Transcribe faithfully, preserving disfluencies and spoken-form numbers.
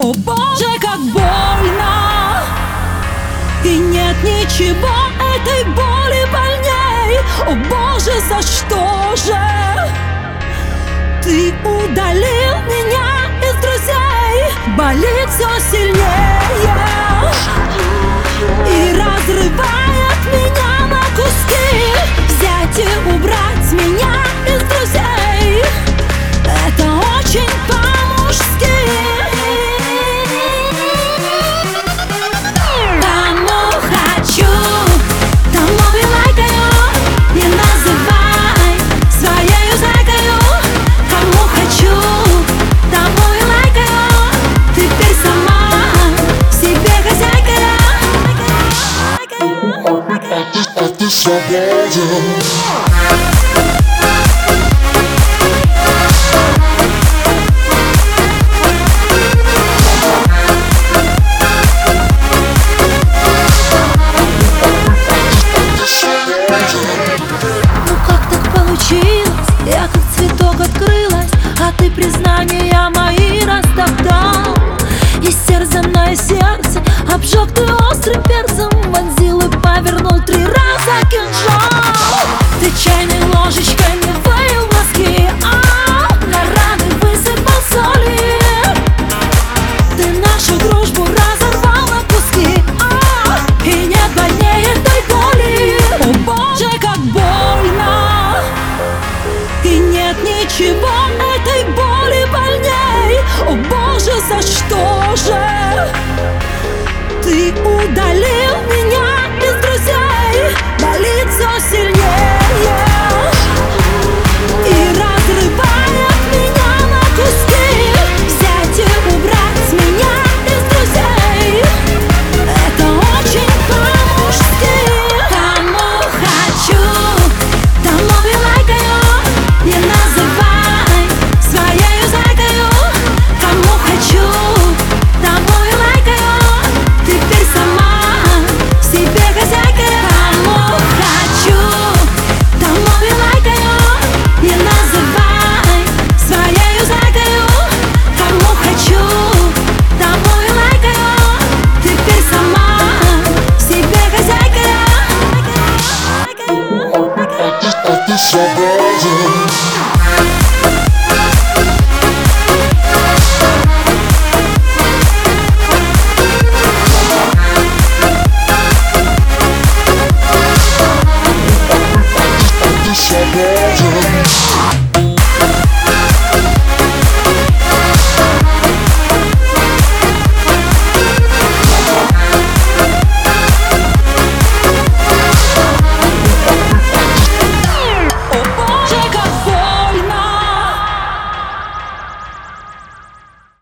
О боже, как больно! И нет ничего этой боли больней. О боже, за что же ты удалил меня из друзей? Болит все сильнее и разрывает меня на куски. Взять и убрать меня из друзей — это очень по-мужски. Кому хочу, тому и лайкаю. Не называй своею зайкою. Кому хочу, тому и лайкаю. Теперь сама себе хозяйка. А ты свободен.